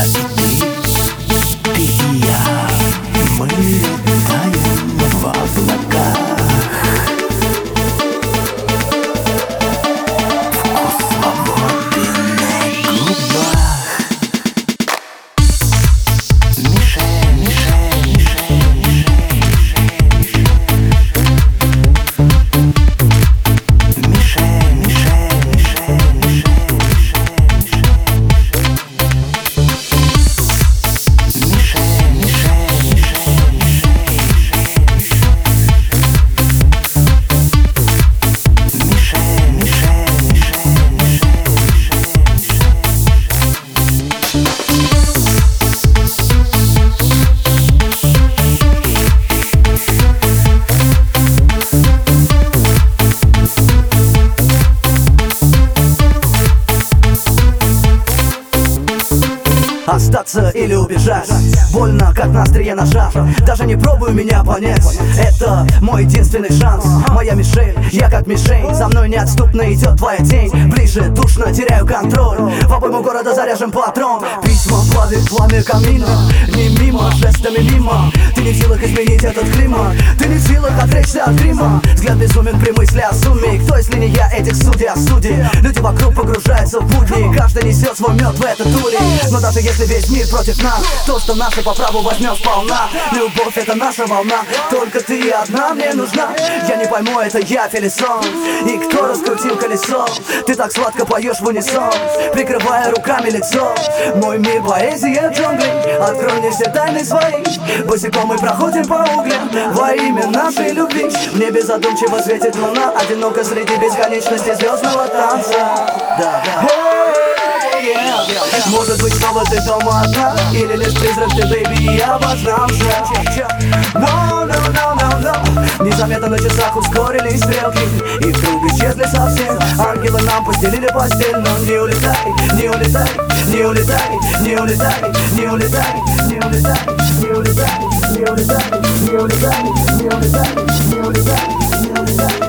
Ты и я, мы летаем в облаках. Вкус свободы на губах. Мишель, Мишель, Мишель, Мишель, Мишель, Мишель, Мишель, Мишель, Мишель. Остаться или убежать, больно, как на острие ножа. Даже не пробую меня понять, это мой единственный шанс. Моя мишень, я как мишень, за мной неотступно идет твоя тень. Ближе, душно, теряю контроль, в обойму города заряжен патрон. Письма плавит пламя камина, не мимо, жестами мимо. Ты не в силах изменить этот климат, ты не в силах отречься от грима. Взгляд безумен при мысли о сумме, кто если не я этих судей о суде. Люди вокруг погружаются в будни, каждый несет свой мед в этот улей. Но даже если весь мир против нас, то, что наше по праву возьмем сполна. Любовь — это наша волна, только ты одна мне нужна. Я не пойму, это я или сон, и кто раскрутил колесо. Ты так сладко поешь в унисон, прикрывая руками лицо. Мой мир — поэзия джунглей, открой мне все тайны свои. Босиком мы проходим по углям во имя нашей любви. В небе задумчиво светит луна, одиноко среди бесконечности звездного танца. Может быть, снова ты дома одна, или лишь призрак ты, бэйби, и я обожрамся. No, no, no, no, no. Незаметно на часах ускорились стрелки, и вдруг исчезли совсем. Ангелы нам постелили постель, но не улетай, не улетай, не улетай, не улетай, не улетай, не улетай, не улетай, не улетай, не улетай, не улетай, не улетай, не улетай.